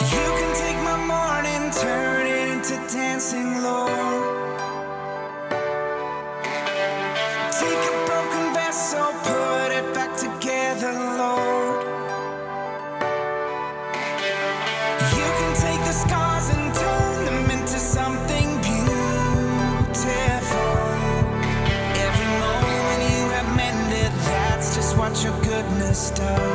You can take my morning, turn it into dancing, Lord. Take a broken vessel, put it back together, Lord. You can take the scars and turn them into something beautiful. Every moment you have mended, that's just what your goodness does.